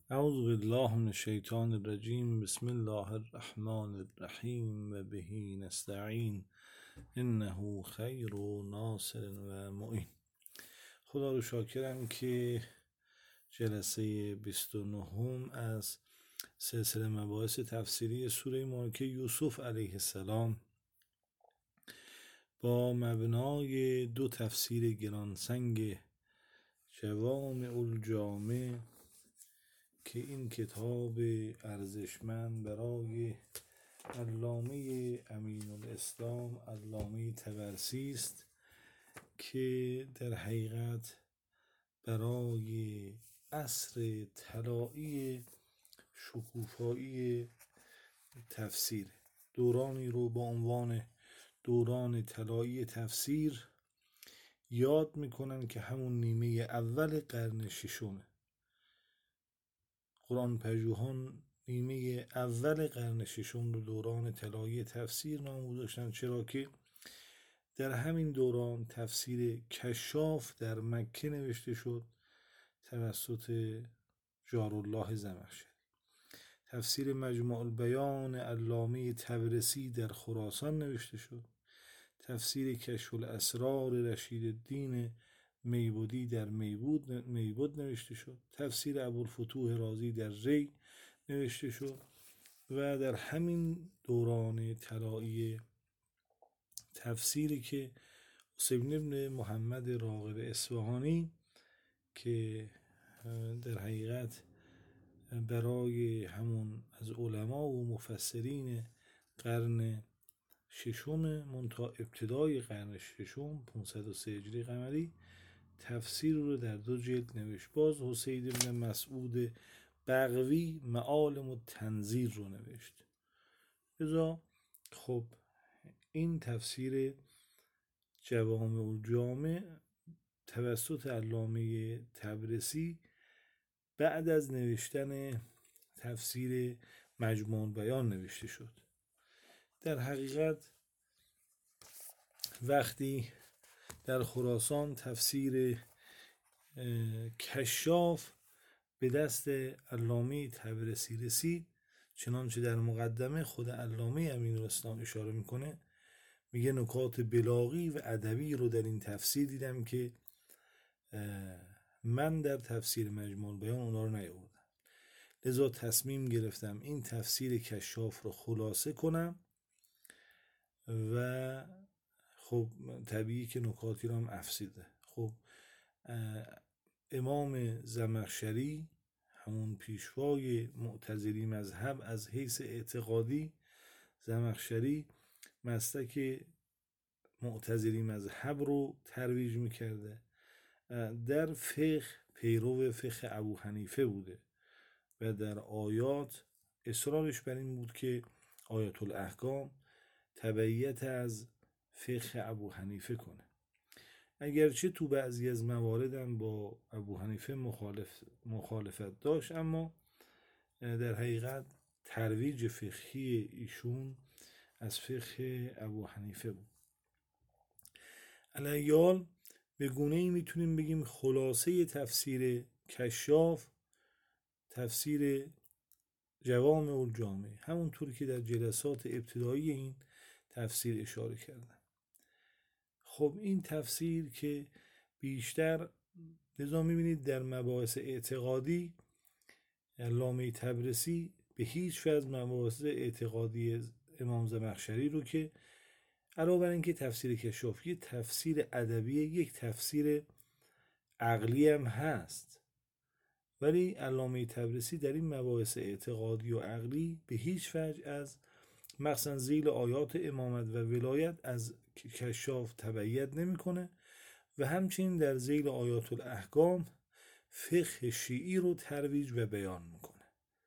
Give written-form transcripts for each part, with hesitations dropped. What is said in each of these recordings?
اعوذ بالله من الشیطان الرجیم. بسم الله الرحمن الرحیم و بهی نستعین انه خیر و ناصر و معین. خدا رو شاکرم که جلسه 29 از سلسله مباحث تفسیری سوره مبارکه یوسف علیه السلام با مبنای دو تفسیر گرانسنگ جوامع الجامع که این کتاب ارزشمند برای علامه امین الاسلام علامه طبرسی است که در حقیقت برای عصر طلایی شکوفایی تفسیر دورانی رو با عنوان دوران طلایی تفسیر یاد میکنن که همون نیمه اول قرن ششمه. قرآن پژوهان نیمه اول قرن ششم رو دوران طلایی تفسیر نام گذاشتن، چرا که در همین دوران تفسیر کشاف در مکه نوشته شد توسط جارالله زمخشری. تفسیر مجموع البیان علامه طبرسی در خراسان نوشته شد. تفسیر کشف الاسرار رشید الدین میبودی در میبود نوشته شد. تفسیر ابوالفتوح رازی در ری نوشته شد و در همین دوران طلایی تفسیری که حسین بن محمد راغب اصفهانی که در حقیقت برای همون از علما و مفسرین قرن ششم منتها ابتدای قرن ششم 503 هجری قمری تفسیر رو در 2 جلد نوشت. باز حسین بن مسعود بغوی معالم التنزیر رو نوشت. لذا خب این تفسیر جوامع الجامع توسط علامه طبرسی بعد از نوشتن تفسیر مجموع البیان نوشته شد. در حقیقت وقتی در خراسان تفسیر کشاف به دست علامه طبرسی رسید، چنانچه در مقدمه خود علامه امین الاسلام اشاره میکنه، میگه نکات بلاغی و ادبی رو در این تفسیر دیدم که من در تفسیر مجموع البیان اونا رو نیاوردم. لذا تصمیم گرفتم این تفسیر کشاف رو خلاصه کنم و خب طبیعی که نکاتی رو هم افسیده. خب امام زمخشری همون پیشوای معتزلی مذهب از حیث اعتقادی، زمخشری مسلک معتزلی مذهب رو ترویج میکرده. در فقه پیرو فقه ابو حنیفه بوده و در آیات اصرارش بر این بود که آیات الاحکام تبعیت از فقه ابو حنیفه کنه، اگرچه تو بعضی از مواردم با ابو حنیفه مخالفت داشت، اما در حقیقت ترویج فقهی ایشون از فقه ابو حنیفه بود. علیال به گونه‌ای میتونیم بگیم خلاصه تفسیر کشاف تفسیر جوامع الجامع، همونطور که در جلسات ابتدایی این تفسیر اشاره کردم. خب این تفسیر که بیشتر لذا میبینید در مباحث اعتقادی علامه طبرسی به هیچ وجه مباحث اعتقادی امام زمخشری رو که علاوه بر اینکه تفسیر کشاف یک تفسیر ادبی، یک تفسیر عقلی هم هست، ولی علامه طبرسی در این مباحث اعتقادی و عقلی به هیچ وجه از مخصوصا ذیل آیات امامت و ولایت از کشاف تبعیت نمیکنه و همچنین در ذیل آیات الاحکام فقه شیعی رو ترویج و بیان میکنه.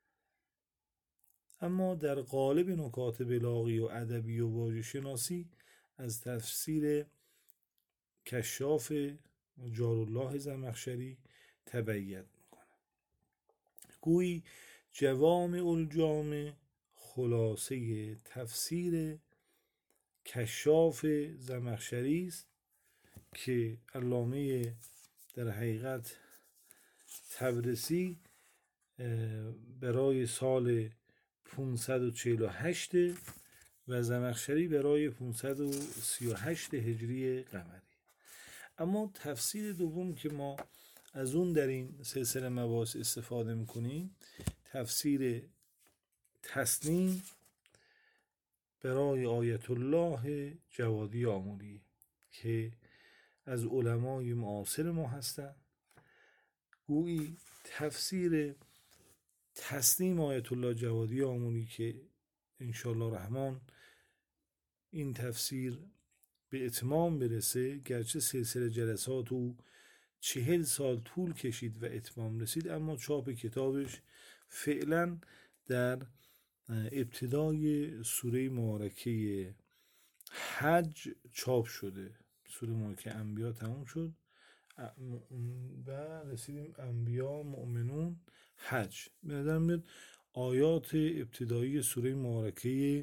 اما در قالب نکات بلاغی و ادبی و واژه شناسی از تفسیر کشاف جارالله زمخشری تبعیت میکنه. گویی جوامع الجامع خلاصه تفسیر کشاف زمخشری است که علامه در حقیقت طبرسی برای سال 548 و زمخشری برای 538 هجری قمری. اما تفسیر دوم که ما از اون در این سلسله مباحث استفاده میکنیم تفسیر تسنیم برای آیت الله جوادی آموری که از علمای معاصر ما هستند. گویی تفسیر تسنیم آیت الله جوادی آموری که انشاءالله رحمان این تفسیر به اتمام برسه، گرچه سلسله جلسات او 40 سال طول کشید و اتمام رسید، اما چاپ کتابش فعلا در ابتدای سوره مبارکه حج چاپ شده. سوره مبارکه انبیا تموم شد و رسیدیم انبیا، مؤمنون، حج. به نظر میاد آیات ابتدایی سوره مبارکه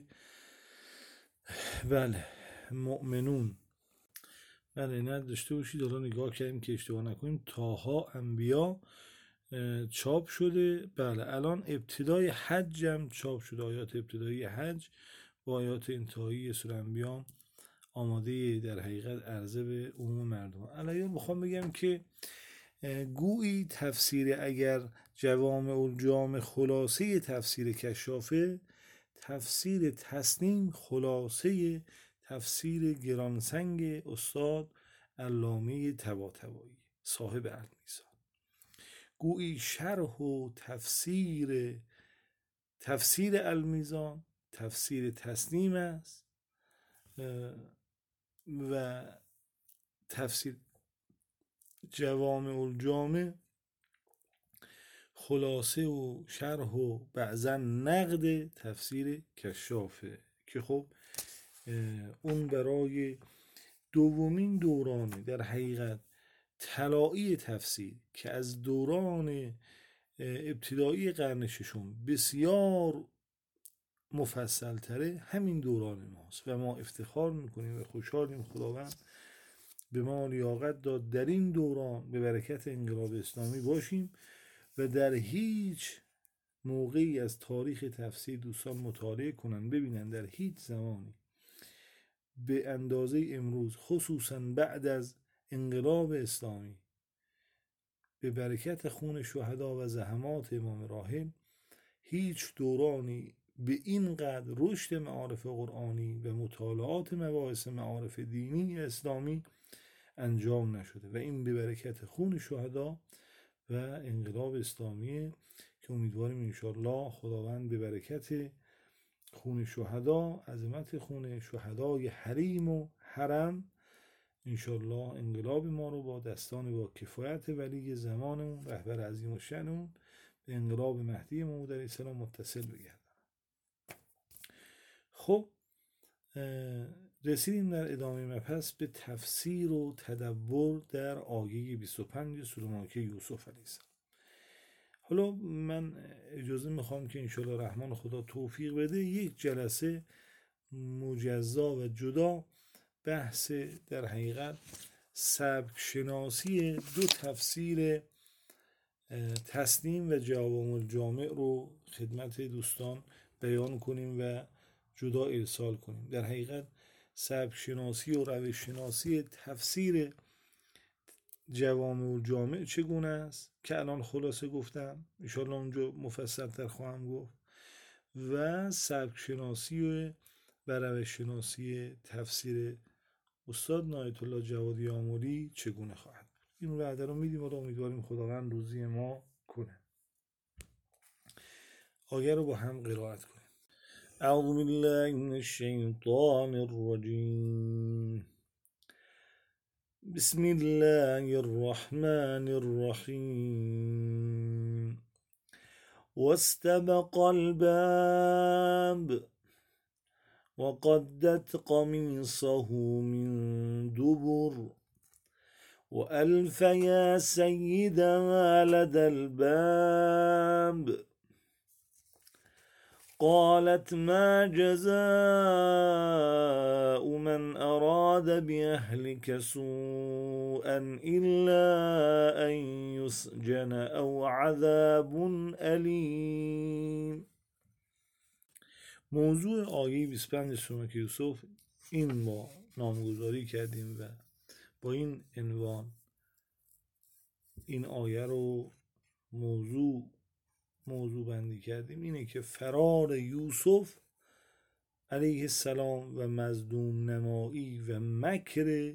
مؤمنون نه داشته باشید، حالا نگاه کردیم که اشتباه نکنیم، تاها انبیا چاپ شده. الان ابتدای حج هم چاپ شده، آیات ابتدایی حج و آیات انتهایی سوره انبیا آماده در حقیقت عرضه به عموم مردم. الان میخوام بگم که گویی تفسیر اگر جوامع الجامع خلاصه تفسیر کشافه، تفسیر تسنیم خلاصه تفسیر گرانسنگ استاد علامه طباطبایی صاحب المیزان. گویی شرح و تفسیر المیزان تفسیر تسنیم است و تفسیر جوامع الجامع خلاصه و شرح و بعضا نقد تفسیر کشافه که خب اون برای دومین دورانه در حقیقت طلایی تفسیر که از دوران ابتدایی قرن ششم بسیار مفصل تره، همین دوران ماست و ما افتخار میکنیم و خوشحالیم خداوند به ما لیاقت داد در این دوران به برکت انقلاب اسلامی باشیم و در هیچ موقعی از تاریخ تفسیر دوستان مطالعه کنن ببینن در هیچ زمانی به اندازه امروز، خصوصا بعد از انقلاب اسلامی، به برکت خون شهدا و زحمات امام راحل، هیچ دورانی به این قدر رشد معارف قرآنی و مطالعات مباحث معارف دینی اسلامی انجام نشده و این به برکت خون شهدا و انقلاب اسلامی که امیدواریم انشاءالله خداوند به برکت خون شهدا، عظمت خون شهدای حریم و حرم، انشاءالله انقلاب ما رو با دستان با کفایت ولی زمانمون رهبر عظیم و شأنمون به انقلاب مهدی موعود علیه السلام متصل بگردن. خب رسیدیم در ادامه مبحث به تفسیر و تدبر در آیه 25 سوره مبارکه یوسف علیه السلام. حالا من اجازه میخوام که انشاءالله رحمان خدا توفیق بده یک جلسه مجزا و جدا بحث در حقیقت سبک شناسی دو تفسیر تسنیم و جوامع الجامع رو خدمت دوستان بیان کنیم و جدا ارسال کنیم. در حقیقت سبک شناسی و روش شناسی تفسیر جوامع الجامع چگونه است که الان خلاصه گفتم، ان شاء الله اونجا مفصل تر خواهم گفت، و سبک شناسی و روش شناسی تفسیر استاد نایت الله جوادی آموری چگونه خواهد بود. این وعده رو میدیم و امیدواریم خداوند روزی ما کنه. آیه رو با هم قرائت کنیم. اعوذ بالله من الشیطان الرجیم. بسم الله الرحمن الرحیم. واستبق الباب وقدت قميصه من دبر وألف يا سيدها لدى الباب قالت ما جزاء من أراد بأهلك سوءا إلا أن يسجن أو عذاب أليم. موضوع آیه 25 سورة یوسف این ما نامگذاری کردیم و با این عنوان این آیه رو موضوع بندی کردیم. اینه که فرار یوسف علیه السلام و مظلوم نمایی و مکر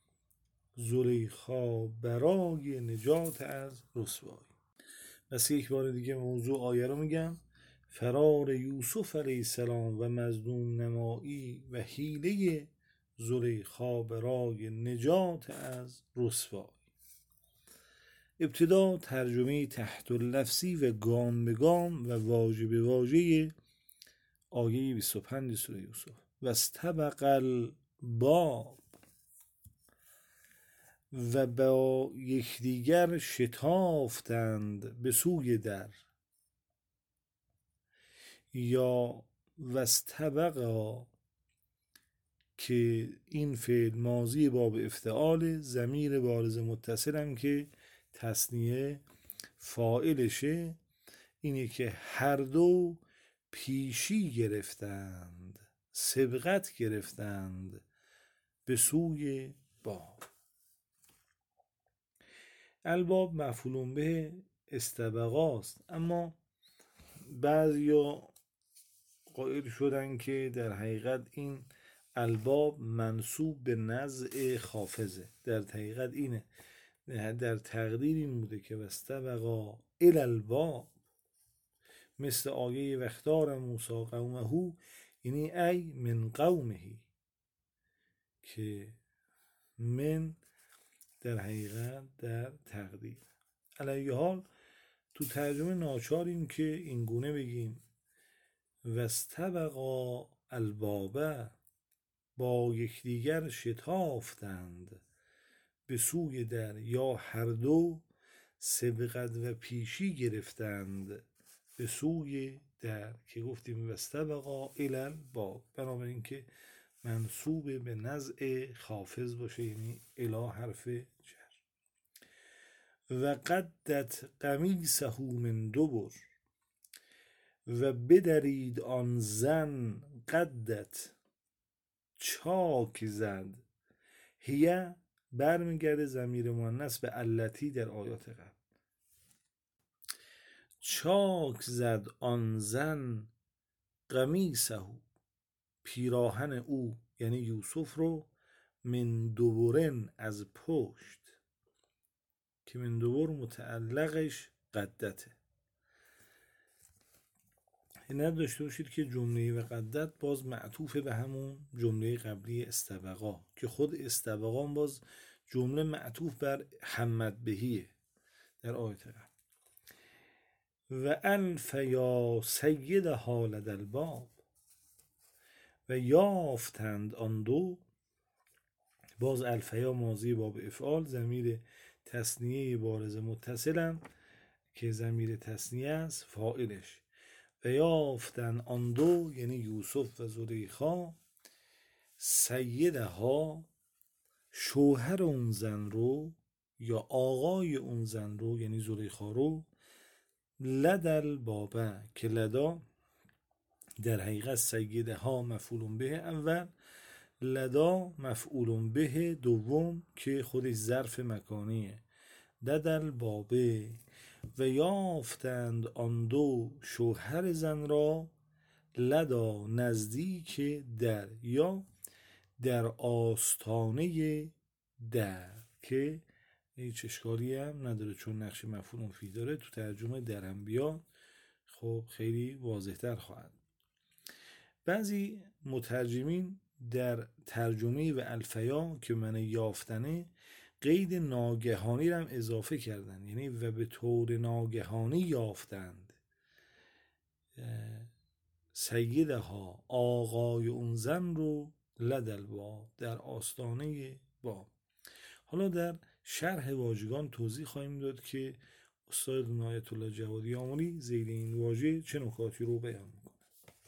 زلیخا برای نجات از رسوایی. پس یک بار دیگه موضوع آیه رو میگم: فرار یوسف علیه السلام و مظلوم نمایی و حیله زلیخا برای نجات از رسوایی. ابتدا ترجمه تحت اللفظی و گام به گام و واژه به واژه آیه 25 سوره یوسف. و استبق الباب، و با یکدیگر شتافتند به سوی در، یا واستبقا که این فعل ماضی باب افتعال، ضمیر بارز متصلم که تثنیه فاعلشه، اینه که هر دو پیشی گرفتند، سبقت گرفتند به سوی باب. الباب مفعول به استبقاست، اما بعضیا قائل شدن که در حقیقت این الباب منصوب به نزع خافضه. در حقیقت اینه، در تقدیر این بوده که واستبقا الی الباب، مثل آیه وختار موسی قومه، یعنی ای من قومه، که من در حقیقت در تقدیر. علیه حال تو ترجمه ناچاریم که این گونه بگیم واستبقا الباب، با یکدیگر شتافتند به سوی در، یا هر دو سبقت و پیشی گرفتند به سوی در، که گفتیم واستبقا الی الباب، بنابراین که منصوب به نزع خافض باشه، یعنی الی حرف جر. و قدت قمیصه من دبر، و بدرید آن زن قدت چاک زد. هیه برمیگرده ضمیر مؤنث به التی در آیات قبل. چاک زد آن زن قمیصه، پیراهن او یعنی یوسف رو، من دبرن از پشت، که من دبر متعلقش قدته. نداشته باشید که جمله و قدت باز معطوف به همون جمله قبلی استبقا، که خود استبقا باز جمله معطوف بر حمد بهیه در آیت قبل. و الف یا سیدها لدی الباب، و یافتند آن دو، باز الفیا ماضی باب افعال، ضمیر تثنیه بارز متصلم که ضمیر تثنیه است فاعلش. و یافتن آن دو یعنی یوسف و زلیخا، سیدها شوهر اون زن رو یا آقای اون زن رو یعنی زلیخا رو، لدی الباب، که لدا در حقیقت سیدها مفعول به اول، لدا مفعول به دوم که خودش ظرف مکانیه. لدی الباب، و یافتند آن دو شوهر زن را، لدا نزدیک در، یا در آستانه در، که هیچ اشکالی هم نداره چون نقش مفعول فی داره. تو ترجمه درم بیاد خب خیلی واضح‌تر خواهد. بعضی مترجمین در ترجمه و الفیا که من یافتنه قید ناگهانی رو هم اضافه کردن، یعنی و به طور ناگهانی یافتند سیدها آقای اون زن رو، لدی الباب در آستانه باب. حالا در شرح واژگان توضیح خواهیم داد که استاد آیت الله جوادی آملی زیر این واژه چه نکاتی رو بیان میکنه.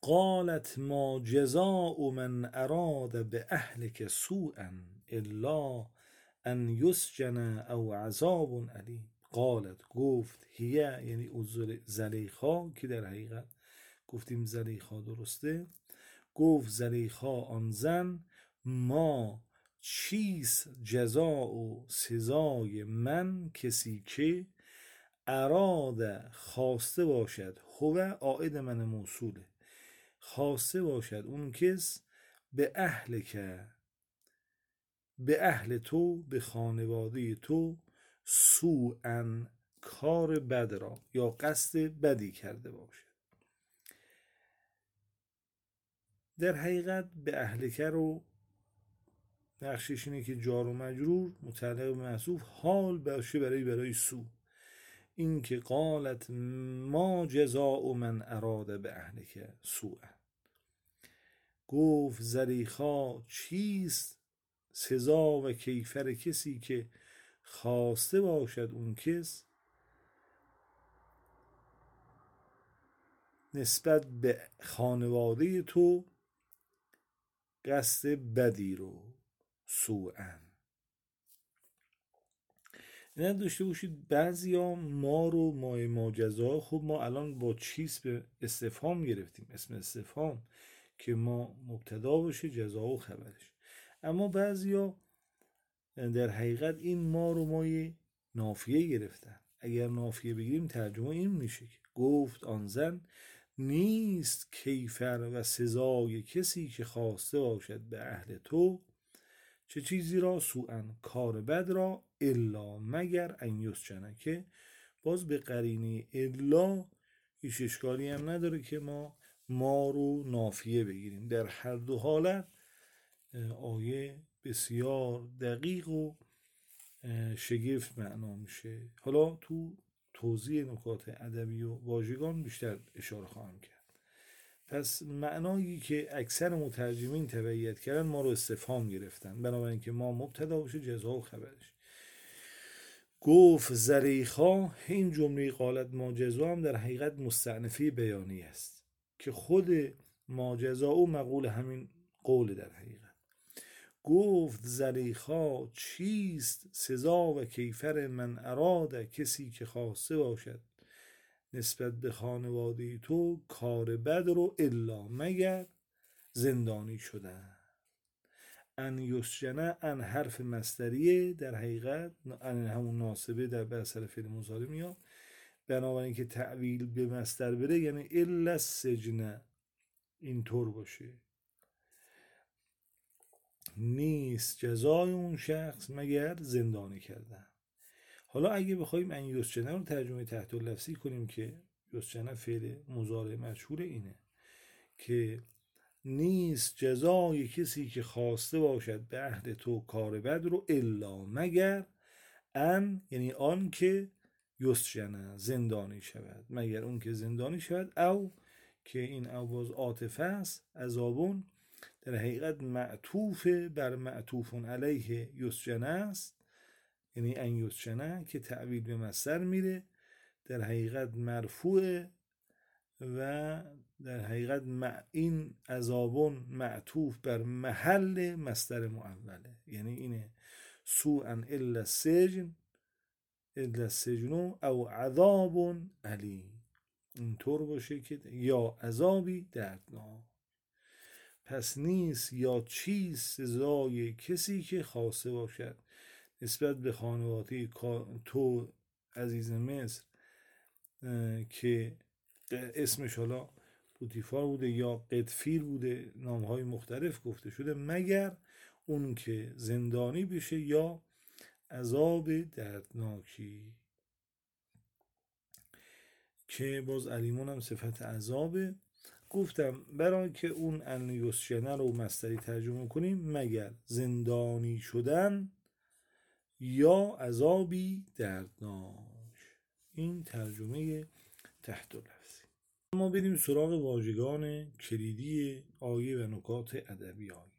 قالت ما جزاء من اراد به اهلک سوءا الا ان یسجن او عذاب علیم. قالت گفت هیه یعنی زلیخا که در حقیقت گفتیم زلیخا درسته، گفت زلیخا آن زن ما چیست جزا و سزای من کسی که اراد خواسته باشد، هو عائد من موصوله، خواسته باشد اون کس به اهل که به اهل تو به خانواده تو سوءا کار بد را یا قصد بدی کرده باشد. در حقیقت به اهلکه رو نقشش اینه که جار و مجرور متعلق به محذوف حال باشه برای سو. این که قالت ما جزاء من اراد به اهلکه سوء، گفت زلیخا چیست سزا و کیفر کسی که خواسته باشد اون کس نسبت به خانواده تو قصد بدی رو سوءا. نه داشته باشید بعضیا ما رو مای ماجزا، خب ما الان با چیست به استفهام گرفتیم، اسم استفهام که ما مبتدا باشه جزا و خبرش، اما بعضیا در حقیقت این ما رو مای نافیه گرفتن. اگر نافیه بگیریم ترجمه این میشه که گفت آن زن نیست کیفر و سزای کسی که خواسته باشد به اهل تو چه چیزی را سوءا کار بد را الا مگر ان یسجن، که باز به قرینه الا هیچ اشکالی هم نداره که ما رو نافیه بگیریم. در هر دو حالت آیه بسیار دقیق و شگفت معنا میشه. حالا تو توضیح نکات ادبی و واژگان بیشتر اشاره خواهم کرد. پس معنایی که اکثر مترجمین تبعیت کردن ما رو استفهام گرفتن، بنابراین که ما مبتدا باشه جزا و خبرش. گفت زلیخا، این جمله قالت ما جزا هم در حقیقت مستأنفه بیانی است که خود ما جزا و مقول همین قول. در حقیقت گفت زلیخا چیست سزا و کیفر من اراده کسی که خواسته باشد نسبت به خانواده تو کار بد رو الا مگر زندانی شدن. ان یسجنه ان حرف مصدریه، در حقیقت ان همون ناصبه در به اثر فعل مضارع میاد، بنابراین که تعویل به مصدر بره یعنی الا السجن اینطور باشه، نیست جزای اون شخص مگر زندانی کردن. حالا اگه بخوایم ان یسجنه رو ترجمه تحت اللفظی کنیم که یسجنه فعل مضارع مجهول اینه که نیست جزای کسی که خواسته باشد به اهل تو کار بد رو الا مگر ان یعنی آن که یسجنه زندانی شود، مگر اون که زندانی شود، او که این او باز عاطفه است، عذابون در حقیقت معطوف بر معطوف علیه یسجنه است، یعنی ان یسجنه که تعویل به مصدر میره، در حقیقت مرفوع و در حقیقت این عذابون معطوف بر محل مصدر معوله، یعنی اینه سوءا الا السجن الا السجن او عذاب علیم، اینطور باشه که یا عذابی دردناک. پس نیست یا چیست سزای کسی که خواسته باشد نسبت به خانواده تو عزیز مصر که اسمش حالا پوتیفار بوده یا قدفیر بوده، نامهای مختلف گفته شده، مگر اون که زندانی بشه یا عذاب دردناکی، که باز علیمون هم صفت عذابه. گفتم برای که اون ان یسجنه رو مصدری ترجمه کنیم مگر زندانی شدن یا عذابی دردناک، این ترجمه تحت اللفظی. ما بریم سراغ واژگان کلیدی آیه و نکات ادبی آیه.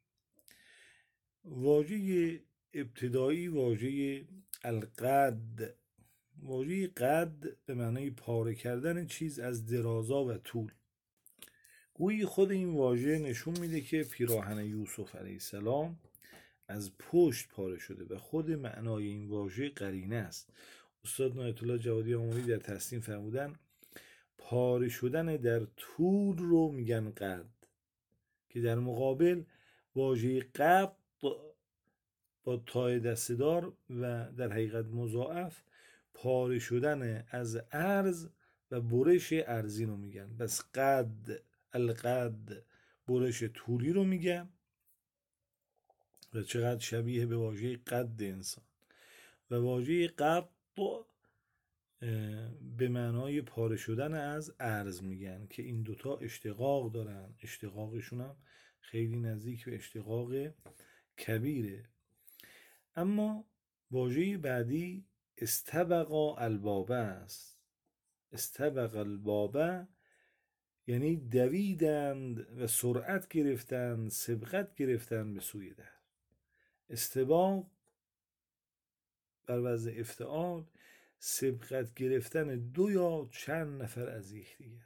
واژه ابتدایی واژه القد. واژه قد به معنای پاره کردن چیز از درازا و طول. گویی خود این واژه نشون میده که پیراهن یوسف علیه السلام از پشت پاره شده و خود معنای این واژه قرینه است. استاد نایت الله جوادی آمری در تسنیم فرمودن پاره شدن در طول رو میگن قد، که در مقابل واژه قد با تای دسته‌دار و در حقیقت مضاعف پاره شدن از عرض و برش ارزی رو میگن. بس قد، القد، برش طولی رو میگن و چقدر شبیه به واژه قد انسان. و واژه قد به معنای پاره شدن از عرض میگن که این دوتا اشتقاق دارن، اشتقاقشون هم خیلی نزدیک به اشتقاق کبیره. اما واژه بعدی استبقا البابه است. استبق البابه یعنی دویدند و سرعت گرفتند، سبقت گرفتند به سوی در. استباق بر وزن افتعال سبقت گرفتن دو یا چند نفر از یکدیگر.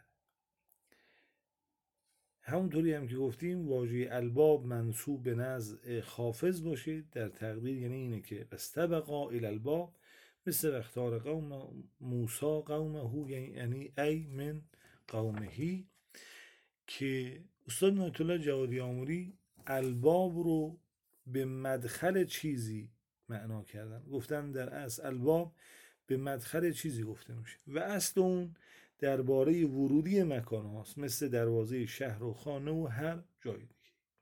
همونطوری هم که گفتیم واژه الباب منسوب به نزع خافض باشه در تقدیر، یعنی اینه که استبقا الی الباب مثل اختار قوم موسی قومه، یعنی ای من قومهی، که استاد نایت الله جوادی آمری الباب رو به مدخل چیزی معنا کردن. گفتن در اصل الباب به مدخل چیزی گفته میشه و اصل اون درباره ورودی مکان هاست، مثل دروازه شهر و خانه و هر جای دیگه.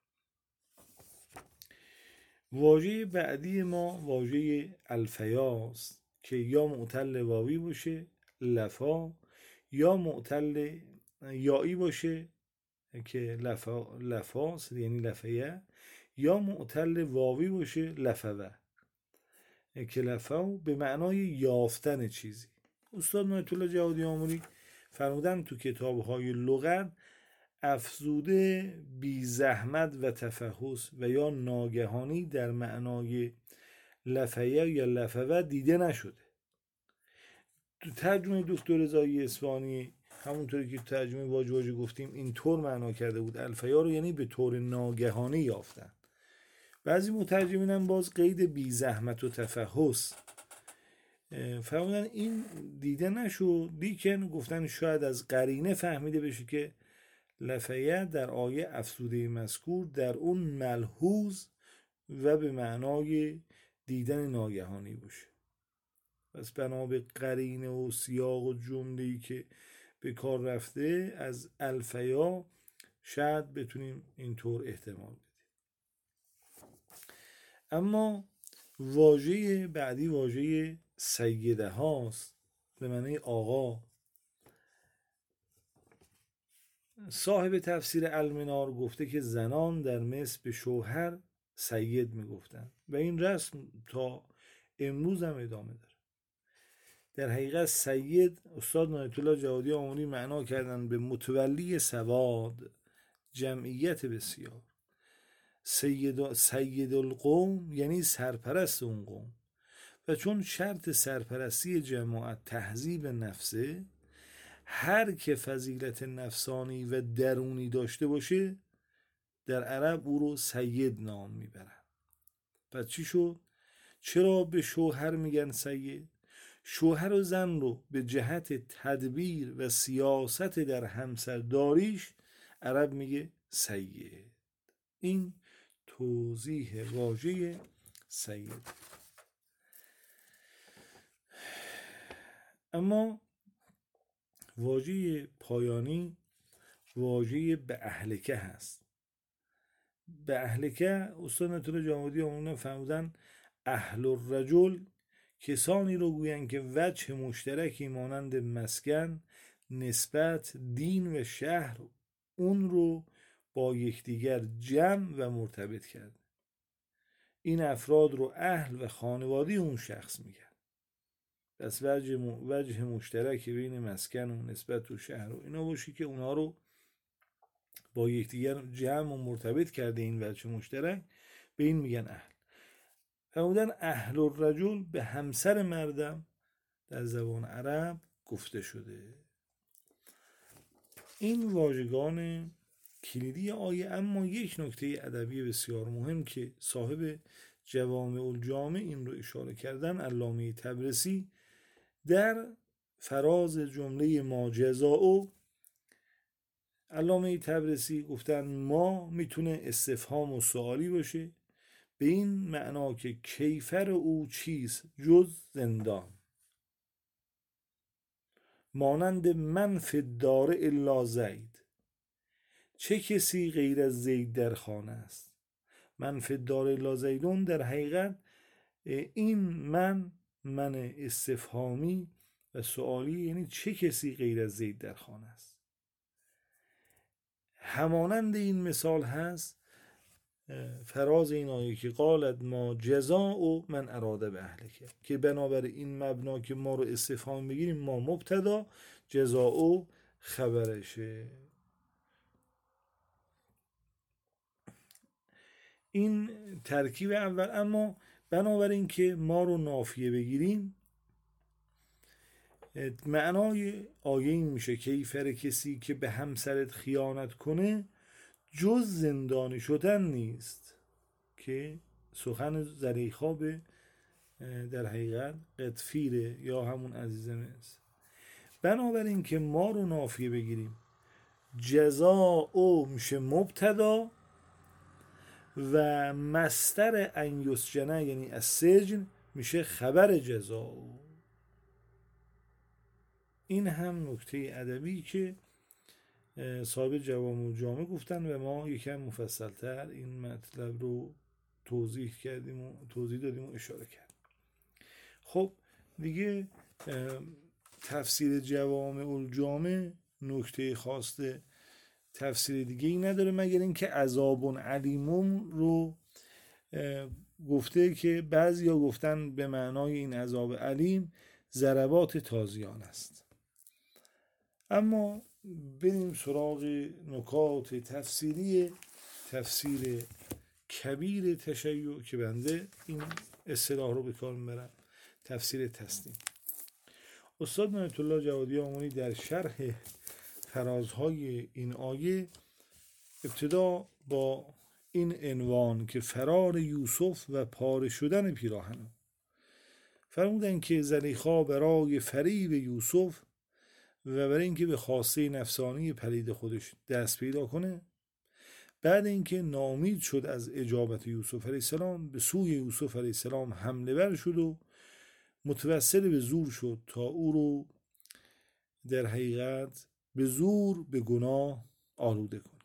واژه بعدی ما واژه الفیاست که یا معتل واوی باشه لفا، یا معتل یایی باشه که لفاست یعنی لفیه، یا معتل واوی باشه لفوه که لفو به معنای یافتن چیزی. استاد نایت الله جوادی آمری فرمودن تو کتاب‌های لغت افزوده بی زحمت و تفحص و یا ناگهانی در معنای لفیه یا لفوه دیده نشده. تو ترجمه دکتر رضایی اصفهانی همونطوری که ترجمه واژه گفتیم اینطور معنا کرده بود الفیا رو یعنی به طور ناگهانی یافتن. بعضی مترجمین هم باز قید بی زحمت و تفحص فرمودن این دیده نشد، لیکن گفتن شاید از قرینه فهمیده بشه که لفیه در آیه افزوده مذکور در اون ملحوظ و به معنای دیدن ناگهانی باشه. پس بنا به قرینه و سیاق و جمله‌ای که به کار رفته از الفیا شاید بتونیم اینطور احتمال بدیم. اما واژه بعدی واژه سیده هاست به معنی آقا. صاحب تفسیر المنار گفته که زنان در مصر به شوهر سید میگفتن و این رسم تا امروز هم ادامه داره. در حقیقت سید استاد نایت الله جوادی آمری معنا کردن به متولی سواد، جمعیت بسیار. سید القوم یعنی سرپرست اون قوم و چون شرط سرپرستی جماعت تهذیب نفسه، هر که فضیلت نفسانی و درونی داشته باشه در عرب او رو سید نام میبرن. پس چی شد؟ چرا به شوهر میگن سید؟ شوهر و زن رو به جهت تدبیر و سیاست در همسرداریش عرب میگه سید. این توضیح واژه سید. اما واژه پایانی واژه به اهلکه هست. به اهلکه استاد نایت الله جوادی آمریکا فرمودن اهل الرجل کسانی رو گویند که وجه مشترکی مانند مسکن، نسبت، دین و شهر اون رو با یکدیگر جمع و مرتبط کرد. این افراد رو اهل و خانواده اون شخص میگن. پس وجه مشترک بین مسکن و نسبت و شهر و اینا باشی که اونها رو با یکدیگر جمع و مرتبط کرده. این وجه مشترک به این میگن اهل. فرمودن اهل الرجل به همسر مردم در زبان عرب گفته شده. این واژگان کلیدی آیه. اما یک نکته ادبی بسیار مهم که صاحب جوامع الجامع این رو اشاره کردن، علامه طبرسی در فراز جمله ما جزاء، علامه طبرسی گفتن ما میتونه استفهام و سوالی باشه به این معنا که کیفر او چیست جز زندان، مانند من فی الدار الا زید، چه کسی غیر از زید در خانه است. من فی الدار الا زیدون در حقیقت این من استفهامی و سوالی، یعنی چه کسی غیر از زید در خانه است. همانند این مثال هست فراز این آیه که قالت ما جزاء من اراده به اهلکه، که بنابراین این مبنا که ما رو استفهام بگیریم، ما مبتدا، جزاء خبرشه. این ترکیب اول. اما بنابراین که ما رو نافیه بگیریم، معنای آیه این میشه کیفر کسی که به همسرت خیانت کنه جز زندانی شدن نیست، که سخن زلیخا به در حقیقت قطفیره یا همون عزیزه است. بنابراین که ما رو نافیه بگیریم، جزاء میشه مبتدا و مصدر ان یسجنه یعنی السجن میشه خبر جزاء. این هم نکته ادبی که صاحب جوامع الجامع گفتن و ما یکم مفصلتر این مطلب رو توضیح دادیم و اشاره کردیم. خب دیگه تفسیر جوامع الجامع نکته خاص تفسیر دیگه ای نداره مگر اینکه عذاب علیمم رو گفته که بعضیا گفتن به معنای این عذاب علیم ضربات تازیان است. اما بریم سراغ نکات تفسیری تفسیر کبیر تشیع که بنده این اصطلاح رو به کار میبرم، تفسیر تسنیم. استاد نعمت الله جوادی آمونی در شرح فرازهای این آیه ابتدا با این عنوان که فرار یوسف و پاره شدن پیراهن فرمودن که زلیخا برای فریب یوسف و برای اینکه به خواسته نفسانی پلید خودش دست پیدا کنه، بعد اینکه ناامید شد از اجابت یوسف علیه السلام، به سوی یوسف علیه السلام حمله ور شد و متوسل به زور شد تا او رو در حقیقت به زور به گناه آلوده کنه.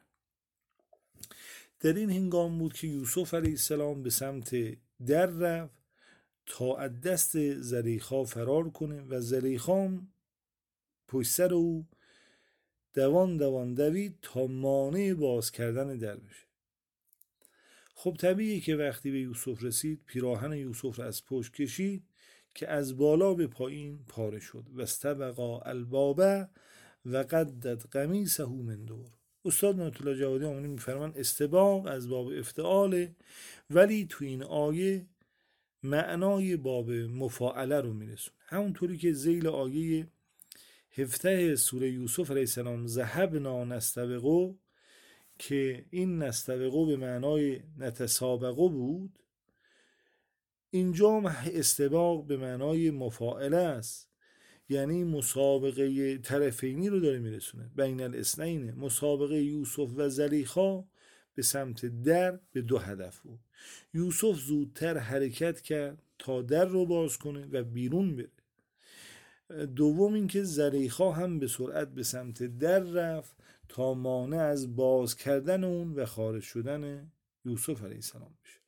در این هنگام بود که یوسف علیه السلام به سمت در رفت تا از دست زلیخا فرار کنه و زلیخا پشت سر او دوان دوید تا مانع باز کردن در بشه. خب طبیعیه که وقتی به یوسف رسید پیراهن یوسف را از پشت کشید که از بالا به پایین پاره شد و استبقا الباب و قدت قمیصه من دور. استاد نعمت الله جوادی آمونی میفرمان استباق از باب افتعاله، ولی تو این آیه معنای باب مفاعله رو میرسون، همونطوری که ذیل آیه 17 سوره یوسف علیه السلام ذهبنا نستبقوا، که این نستبقوا به معنای نتسابقوا بود، اینجا استباق به معنای مفاعله است، یعنی مسابقه طرفینی رو داره میرسونه، بین الاثنین، مسابقه یوسف و زلیخا به سمت در به دو هدف بود. یوسف زودتر حرکت کرد تا در رو باز کنه و بیرون بره. دوم اینکه زلیخا هم به سرعت به سمت در رفت تا مانع از باز کردن اون و خارج شدن یوسف علیه السلام بشه.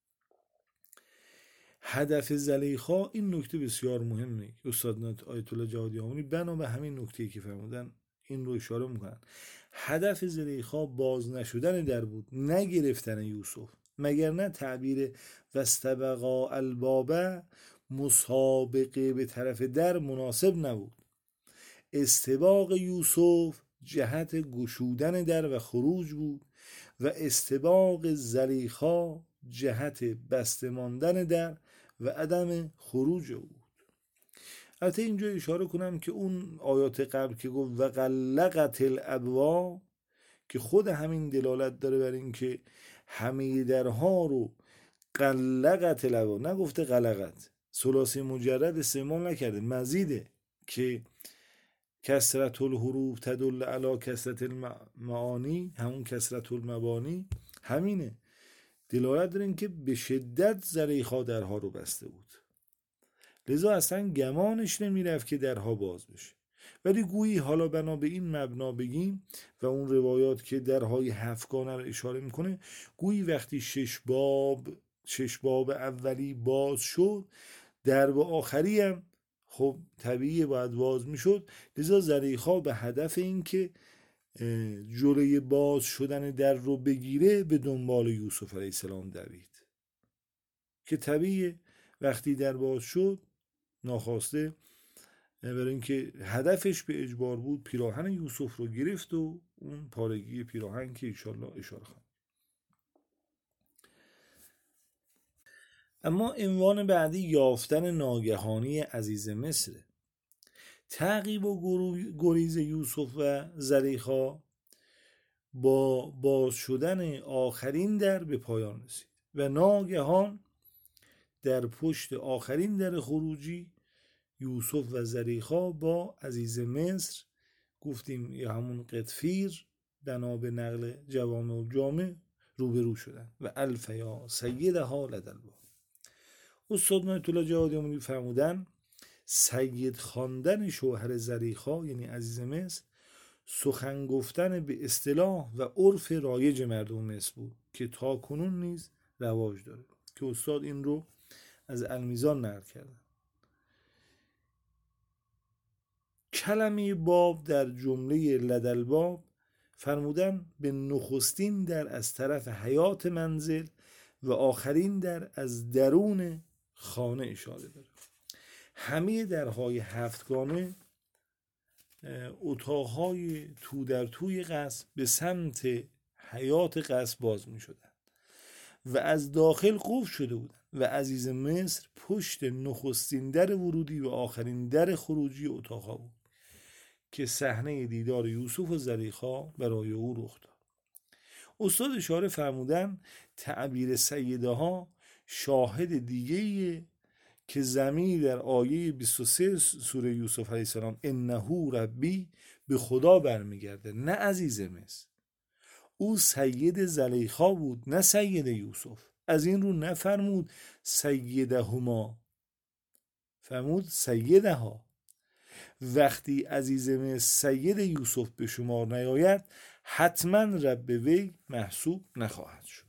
هدف زلیخا، این نکته بسیار مهمه، استاد آیت الله جوادی آمونی بنا به همین نکته‌ای که فرمودن این رو اشاره میکنن. هدف زلیخا باز نشدن در بود، نه گرفتن یوسف، مگر نه تعبیر واستبقا الباب مسابقه به طرف در مناسب نبود. استباق یوسف جهت گشودن در و خروج بود و استباق زلیخا جهت بسته ماندن در و عدم خروج بود. البته اینجا اشاره کنم که اون آیات قبل که گفت و غلقت الابواب، که خود همین دلالت داره بر این که همه درها رو قلقت لوا، نگفته قلقت، ثلاثی مجرد استعمال نکرده، مزیده که کسرت الحروف تدل علی کسرت المعانی، همون کسرت المبانی همینه، دلالت داره این که به شدت زلیخا درها رو بسته بود، لذا اصلا گمانش نمیرفت که درها باز بشه. ولی گویی حالا بنا به این مبنا بگیم و اون روایات که درهای هفتگانه رو اشاره میکنه، گویی وقتی شش باب اولی باز شد، درب آخری هم خب طبیعی باید باز میشد، لذا زلیخا به هدف این که جلوی باز شدن در رو بگیره به دنبال یوسف علیه السلام دوید که طبیعی وقتی در باز شد ناخواسته برای اینکه هدفش به اجبار بود پیراهن یوسف رو گرفت و اون پارگی پیراهن که انشالله اشاره خواهیم. اما عنوان بعدی یافتن ناگهانی عزیز مصر. تعقیب و گریز یوسف و زلیخا با باز شدن آخرین در به پایان رسید و ناگهان در پشت آخرین در خروجی یوسف و زلیخا با عزیز مصر، گفتیم یا همون قطفیر بنا به نقل جوامع الجامع، روبرو شدن و الف یا سیدها لدى الباب. استاد نایت الله جوادی آموزی فرمودن سید خواندن شوهر زلیخا یعنی عزیز مصر سخن گفتن به اصطلاح و عرف رایج مردم مصر بود که تا کنون نیز رواج داره، که استاد این رو از المیزان نقل کردن. کلمه باب در جمله لدى الباب فرمودن به نخستین در از طرف حیات منزل و آخرین در از درون خانه اشاره داره. همه درهای هفتگانه اتاقهای تو در توی قصر به سمت حیات قصر باز می شدن و از داخل قفل شده بودن و عزیز مصر پشت نخستین در ورودی و آخرین در خروجی اتاقها بود که صحنه دیدار یوسف و زلیخا برای او رخ داد. استاد اشاره فرمودن تعبیر سیده ها شاهد دیگه‌ایه که ضمیر در آیه 23 سوره یوسف علیه السلام انه ربی به خدا برمیگرده، نه عزیز مصر. او سید زلیخا بود نه سید یوسف. از این رو نفرمود سیدهما، فرمود سیدها. وقتی عزیز مصر سید یوسف به شمار نیاید حتما رب وی محسوب نخواهد شد.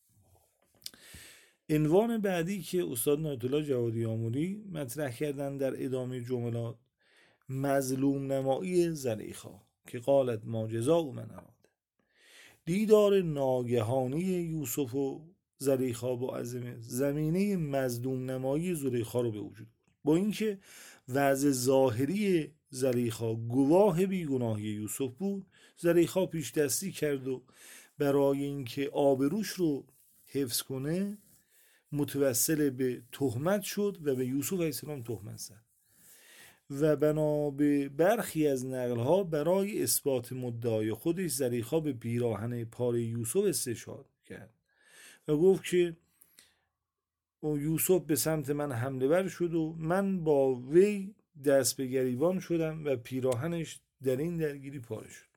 عنوان بعدی که استاد نایت الله جوادی آموری مطرح کردن در ادامه جملات مظلوم نمایی زلیخا که قالت ما جزاء من اراد. دیدار ناگهانی یوسف و زلیخا با عزیز زمینه مظلوم نمایی زلیخا رو به وجود بود، با اینکه وضع ظاهری زلیخا گواه بیگناهی یوسف بود، زلیخا پیش دستی کرد و برای اینکه آبروش رو حفظ کنه متوسل به تهمت شد و به یوسف علیه السلام تهمت زد و بنا به برخی از نقلها برای اثبات مدعای خودش زلیخا به پیراهن پاره یوسف استشهاد کرد و گفت که یوسف به سمت من حمله ور شد و من با وی دست به گریبان شدم و پیراهنش در این درگیری پاره شد.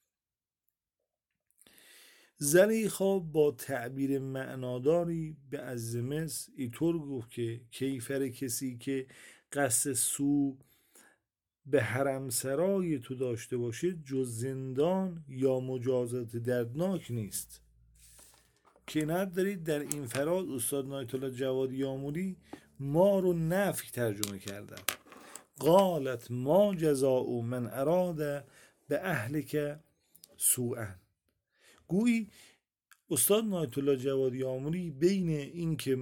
زلیخا با تعبیر معناداری به عزیز مصر اینطور گفت که کیفر کسی که قصد سو به حرم سرای تو داشته باشه جز زندان یا مجازات دردناک نیست. که ندارید در این فراد استاد نایت الله جوادی آموری ما رو نفی ترجمه کردن. قالت ما جزاء من اراد به اهلک سوءا. گویی استاد نایت الله جوادی آموری بین این که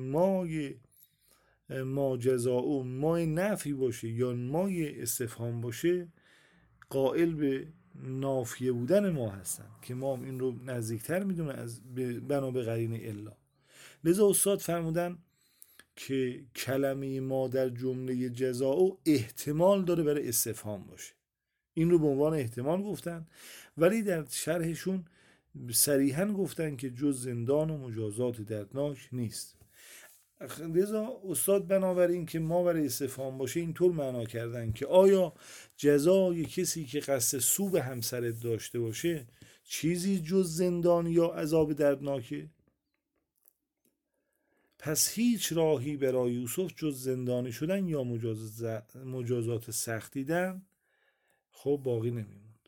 ما جزاء مای نفی باشه یا مای استفهام باشه قائل به نافیه بودن ما هستن که ما این رو نزدیکتر میدونه از بنا به قرینه الا. لذا استاد فرمودن که کلمه ما در جمله جزاء احتمال داره برای استفهام باشه، این رو به عنوان احتمال گفتن، ولی در شرحشون صریحاً گفتن که جز زندان و مجازات دردناک نیست. لذا استاد بنابراین که ما برای استفهام باشه اینطور معنا کردن که آیا جزای کسی که قصد سو به همسرت داشته باشه چیزی جز زندان یا عذاب دردناکه؟ پس هیچ راهی برای یوسف جز زندانی شدن یا مجازات سخت دیدن خب باقی نمیموند.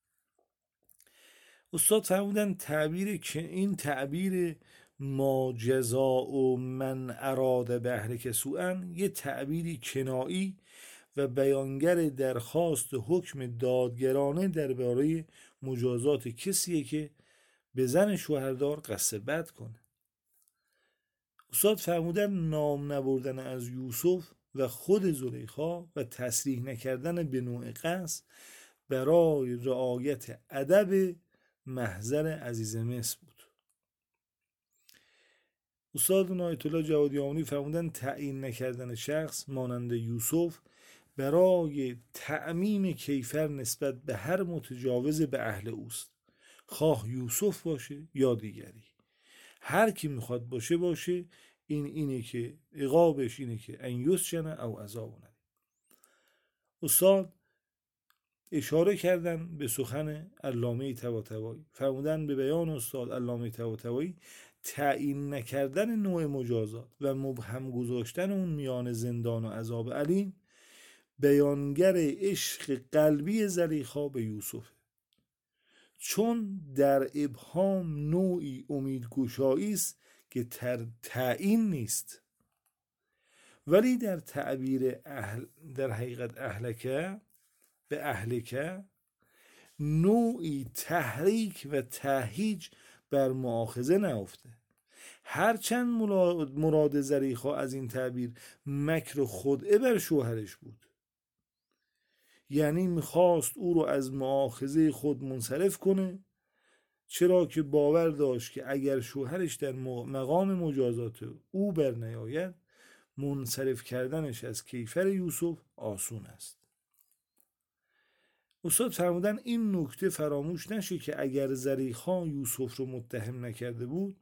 استاد فرمودن این تعبیر ما جزاء من اراد به اهلک سوءا یه تعبیری کنایی و بیانگر درخواست حکم دادگرانه درباره مجازات کسیه که به زن شوهردار قصد بد کنه. استاد فرمودن نام نبردن از یوسف و خود زلیخا و تصریح نکردن به نوع قصد برای رعایت ادب محضر عزیز مصر بود. استاد آیت الله جوادیامانی فرمودن تعیین نکردن شخص مانند یوسف برای تعمیم کیفر نسبت به هر متجاوز به اهل اوست، خواه یوسف باشه یا دیگری، هر کی میخواد باشه اینه که عقابش اینه که ان یسجن او عذاب الیم. استاد اشاره کردن به سخن علامه طباطبایی، فرمودن به بیان استاد علامه طباطبایی تعیین نکردن نوع مجازات و مبهم گذاشتن اون میان زندان و عذاب علیم بیانگر عشق قلبی زلیخا به یوسف، چون در ابهام نوعی امیدگشایی است که تعیین نیست، ولی در تعبیر در حقیقت اهلکه به اهلکه نوعی تحریک و تهییج بر مؤاخذه نهفته. هرچند مراد زلیخا از این تعبیر مکر و خدعه بر شوهرش بود، یعنی میخواست او رو از مؤاخذه خود منصرف کنه، چرا که باور داشت که اگر شوهرش در مقام مجازات او بر نیاید منصرف کردنش از کیفر یوسف آسون است. استاد فرمودن این نکته فراموش نشه که اگر زلیخا یوسف رو متهم نکرده بود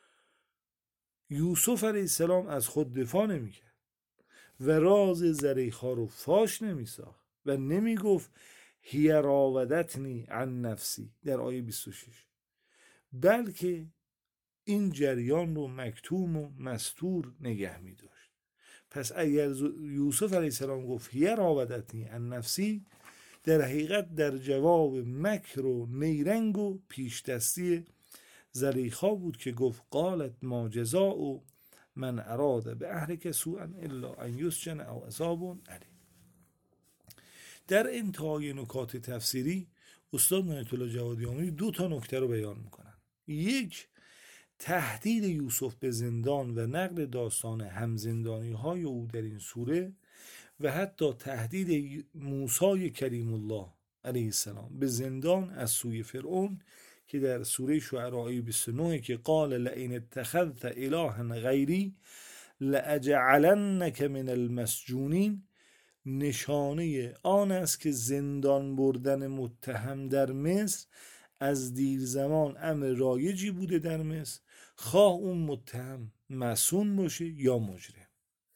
یوسف علیه السلام از خود دفاع نمیکرد و راز زلیخا رو فاش نمیساخت و نمیگفت هی راودتنی عن نفسی در آیه 26، بلکه این جریان رو مکتوم و مستور نگه می داشت. پس اگر یوسف علیه السلام گفت هی راودتنی عن نفسی، در حقیقت در جواب مکر و نیرنگ و پیش دستی زلیخا بود که گفت قالت ما جزاء من اراد به اهلک سوءا الا ان یسجن او عذاب الیم. در انتهای نکات تفسیری استاد آیت الله جوادیامانی 2 نکته رو بیان میکنن. یک، تهدید یوسف به زندان و نقل داستان همزندانی های او در این سوره و حتی تهدید موسی کلیم الله علیه السلام به زندان از سوی فرعون که در سوره شعراء 29 که قال لئن اتخذت الها غیری لاجعلنک من المسجونین نشانه آن است که زندان بردن متهم در مصر از دیر زمان امر رایجی بوده در مصر، خواه اون متهم مسئول باشه یا مجرم.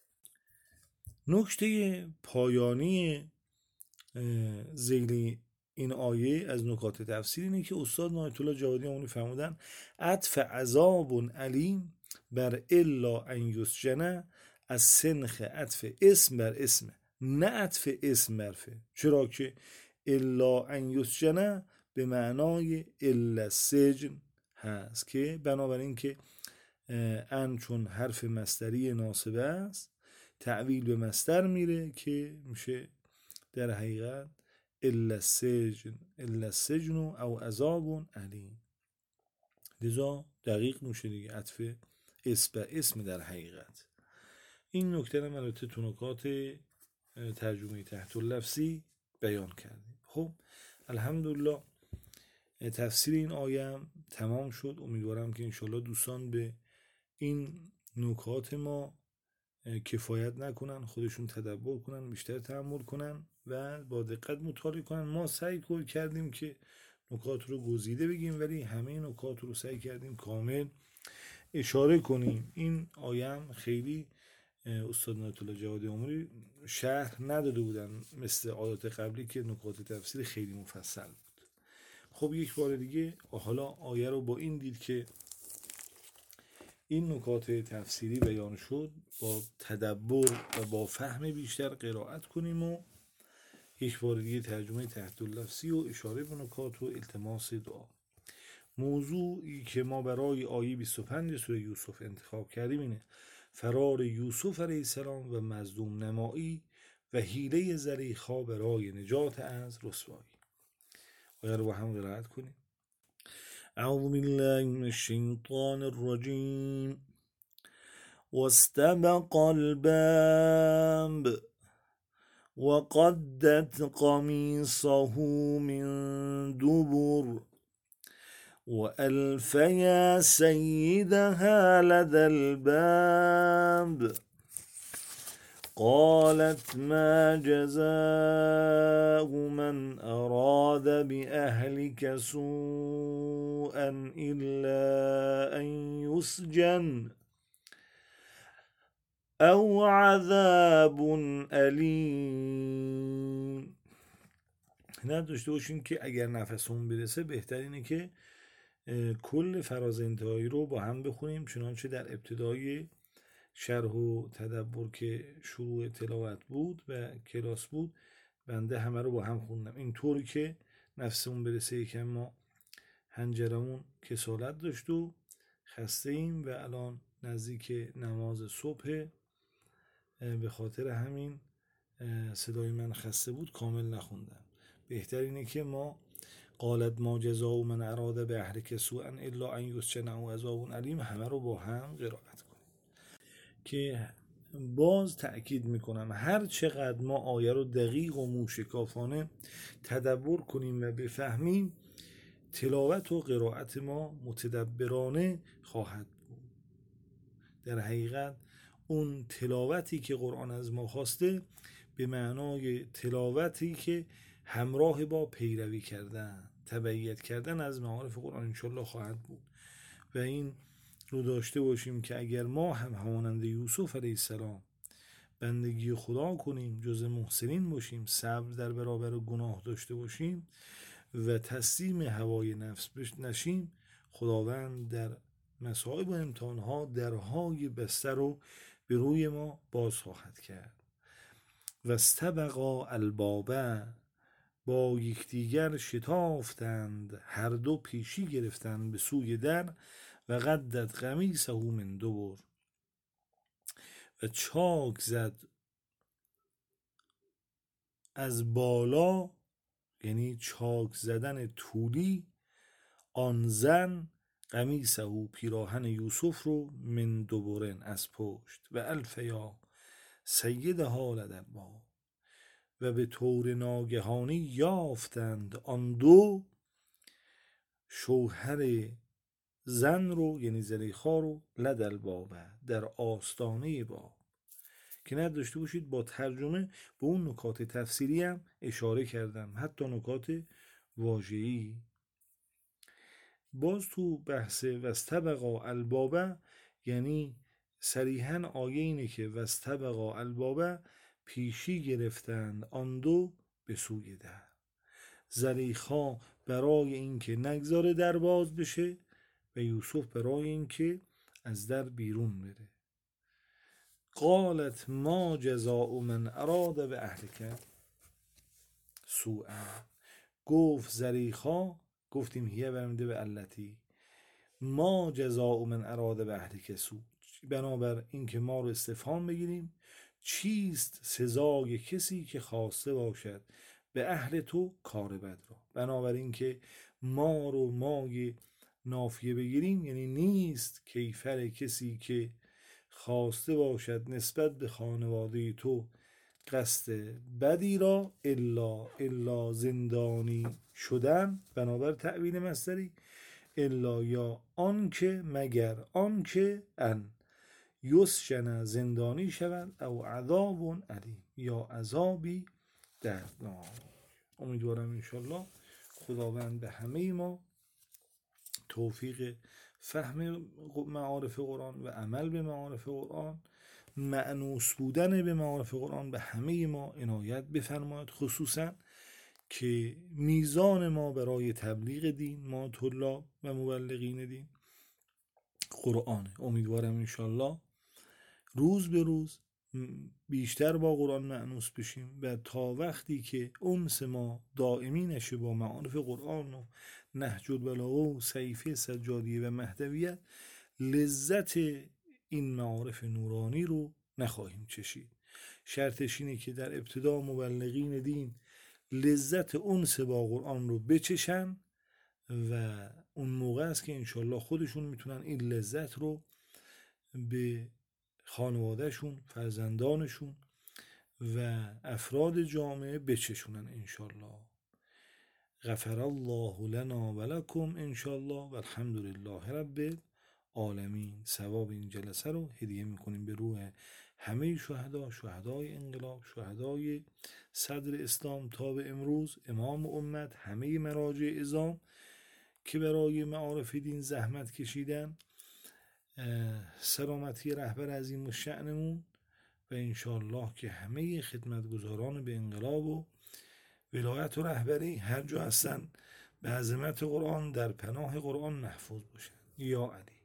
نکته پایانی ذیل این آیه از نکات تفسیر اینه که استاد آیت الله جوادیامانی فرمودن عطف عذاب علیم بر الا ان یسجن از سنخ عطف اسم بر اسم، نه عطف اسم بر فعل، چرا که الا ان یسجن به معنای الا السجن هست که بنابراین که ان چون حرف مصدری ناصبه است تعویل به مصدر میره که میشه در حقیقت الا السجن او عذاب علیم. لذا دقیق میشه دیگه عطف اسم به اسم در حقیقت. این نکته رو البته تو نکات ترجمه تحت اللفظی بیان کردیم. خب الحمدلله تفسیر این آیه هم تمام شد. امیدوارم که انشالله دوستان به این نکات ما کفایت نکنن، خودشون تدبر کنن، بیشتر تأمل کنن و با دقت مطالعه کنن. ما سعی کردیم که نکات رو گزیده بگیم، ولی همه نکات رو سعی کردیم کامل اشاره کنیم. این آیه هم خیلی استاد نعمت الله جوادی آموری شرح نداده بودن مثل آیات قبلی که نکات تفسیر خیلی مفصل بود. خب یک بار دیگه حالا آیه رو با این دید که این نکات تفسیری بیان شد با تدبر و با فهم بیشتر قرائت کنیم و یک بار دیگه ترجمه تحت اللفظی و اشاره به نکات و التماس دعا. موضوعی که ما برای آیه 25 سوره یوسف انتخاب کردیم اینه: فرار یوسف علیه السلام و مظلوم نمایی و حیله زلیخا برای نجات از رسوایی. آیه رو با هم قرائت کنیم. اعوذ بالله من الشیطان الرجیم. واستبق الباب وقدت قمیصه من دبر وألف يا سيدها لدى الباب قالت ما جزاء من أراد بأهلك سوءا إلا أن يسجن أو عذاب أليم. نداشته باشیم که اگر نفسمون برسه بهترینه که کل فراز انتهایی رو با هم بخونیم، چنانچه در ابتدای شرح و تدبر که شروع تلاوت بود و کلاس بود بنده همه رو با هم خوندم، اینطوری که نفسمون برسه. یکم ما حنجرمون کسالت داشت و خسته ایم و الان نزدیک نماز صبح، به خاطر همین صدای من خسته بود کامل نخوندم. بهتر اینه که ما قالت ما جزاء من اراد به اهلک سوءا الا ان یسجن او عذاب الیم همه رو با هم قرائت کنیم. که باز تأکید میکنم هر چقدر ما آیه رو دقیق و موشکافانه تدبر کنیم و بفهمیم، تلاوت و قرائت ما متدبرانه خواهد بود. در حقیقت اون تلاوتی که قرآن از ما خواسته به معنای تلاوتی که همراه با پیروی کردن، تبعیت کردن از معارف قرآن انشالله خواهد بود. و این رو داشته باشیم که اگر ما هم همانند یوسف علیه السلام بندگی خدا کنیم، جز محسنین باشیم، صبر در برابر گناه داشته باشیم و تسلیم هوای نفس نشیم، خداوند در مصائب و امتحانها درهای بسته رو به روی ما باز خواهد کرد. و استبقا البابه، با یکدیگر شتافتند، هر دو پیشی گرفتند به سوی در. و قدت قمیصه من دبر، و چاک زد از بالا، یعنی چاک زدن طولی، آن زن قمیصه پیراهن یوسف رو من دبرن از پشت. و الف یا سیدها لدی الباب، و به طور ناگهانی یافتند آن دو شوهر زن رو، یعنی زلیخا رو، لدی الباب، در آستانه باب. که نداشته باشید با ترجمه به اون نکات تفسیری هم اشاره کردم، حتی نکات واژه‌ای. باز تو بحث واستبقا الباب یعنی صریحاً آیه اینه که واستبقا الباب، پیشی گرفتند آن دو به سوی در. زلیخا برای اینکه نگذاره در باز بشه و یوسف برای اینکه از در بیرون بره. قالت ما جزاء من اراد به اهلک سوءا، گفت زلیخا، گفتیم هیه برمیده به علتی، ما جزاء من اراد به اهلک سوء، بنابر اینکه ما رو استفهام بگیریم، چیست سزای کسی که خواسته باشد به اهل تو کار بد را. بنابر اینکه ما رو مای نافیه بگیریم یعنی نیست کیفر کسی که خواسته باشد نسبت به خانواده تو قصد بدی را الا زندانی شدن، بنابر تأویل مصدری، الا یا آنکه مگر آنکه ان یسجن زندانی شود، او عذاب علیم یا عذابی دردناک. امیدوارم انشالله خداوند به همه ما توفیق فهم معارف قرآن و عمل به معارف قرآن، مأنوس بودن به معارف قرآن به همه ما عنایت بفرماید، خصوصا که میزان ما برای تبلیغ دین، ما طلاب و مبلغین دین، قرآنه. امیدوارم انشالله روز به روز بیشتر با قرآن مأنوس بشیم و تا وقتی که انس ما دائمی نشه با معارف قرآن و نهج البلاغه و صحیفه سجادیه و مهدویت، لذت این معارف نورانی رو نخواهیم چشید. شرطش اینه که در ابتدا مبلغین دین لذت انس با قرآن رو بچشن و اون موقع است که انشالله خودشون میتونن این لذت رو به خانوادهشون، فرزندانشون و افراد جامعه بچشونن انشالله. غفر الله لنا و لکم انشالله و الحمدلله رب العالمین. ثواب این جلسه رو هدیه میکنیم به روح همه شهدا، شهدای انقلاب، شهدای صدر اسلام تا به امروز، امام امت، همه مراجع عظام که برای معارف دین زحمت کشیدن، سلامتی رهبر عظیم الشأنمون و انشالله که همه خدمتگزاران به انقلاب و ولایت و رهبری هر جا هستن به عظمت قرآن در پناه قرآن محفوظ باشن. یا علی.